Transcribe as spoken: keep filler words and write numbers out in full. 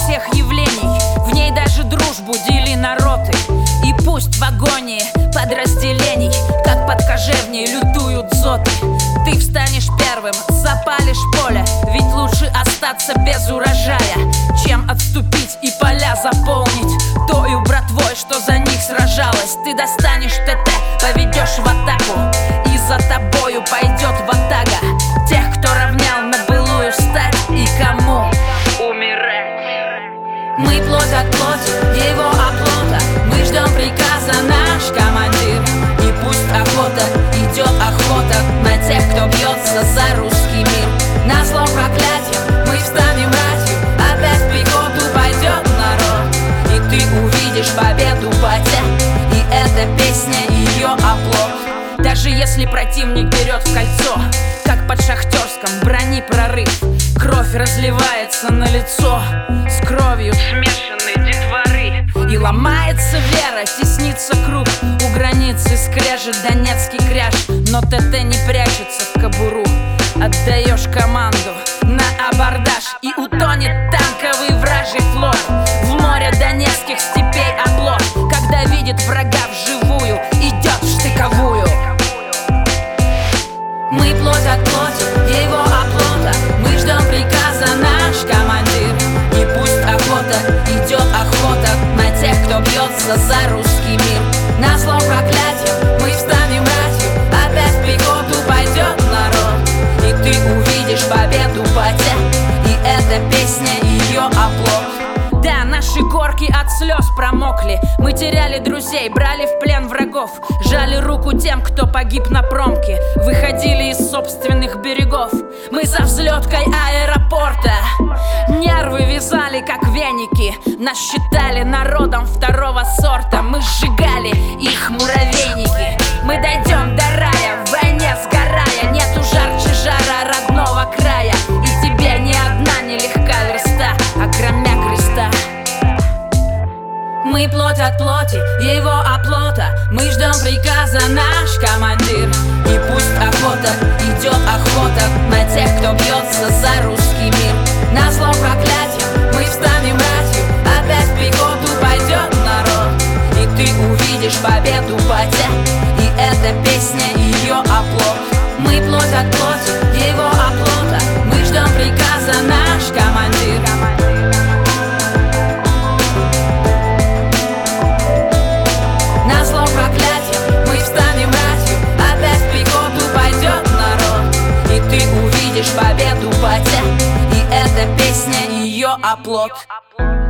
всех явлений. В ней даже дружбу дели на роты. И пусть в агонии подразделений, как под кожевней лютуют зоты, ты встанешь первым, запалишь поле. Ведь лучше остаться без урожая, чем отступить и поля заполнить тою братвой, что за них сражалась. Ты достанешь ТТ, поведешь в атаку, и за тобою пойдет ватага тех, кто равнял на былую стать и кому умирать. Мы плоть от плоти, его оплота, мы ждем приказа, наш командир. И пусть охота, идет охота на тех, кто бьется за русский мир. На зло проклятие мы встанем ратью, опять в пехоту пойдет народ. И ты увидишь победу, батя, и эта песня ее оплот. Даже если противник берет в кольцо, как под Шахтерском, брони прорыв, кровь разливается на лицо с кровью смешанной детворы. И ломается вера, теснится круг, у границы скрежет донецкий кряж. Но ТТ не прячется в кобуру, отдаешь команду на абордаж, и утонет танковый вражий флот в море донецких степей оплот. Когда видит врага вживую, идет в штыковую. Мы плоть от плоти, его оплота, мы ждем приказа, наш командир. И пусть охота, идет охота на тех, кто бьется за русский мир. На зло проклятие мы встанем ратью, опять в пехоту пойдет народ. И ты увидишь победу, батя, и эта песня ее оплот. Да, наши горки от слез промокли, мы теряли друзей, брали в плен врагов, жали руку тем, кто погиб на промке, выходили из собственных берегов. Мы за взлеткой аэропорта нервы вязали, как веники, нас считали народом второго сорта. Мы сжигали их муравейники. Мы дойдем до рая, в войне сгорая, нету жарче жара родного края. И тебе ни одна нелегка верста, окромя креста. Мы плоть от плоти, его оплота, мы ждем приказа, наш командир. И пусть охота, идет охота на тех, кто бьется за русский мир. На зло проклятие мы встанем ратью, опять в пехоту пойдет народ. И ты увидишь победу, батя, и эта песня ее оплот. Мы плоть от плоти, его оплота, мы ждем приказа, наш командир. Победу, батя, и эта песня ее оплот.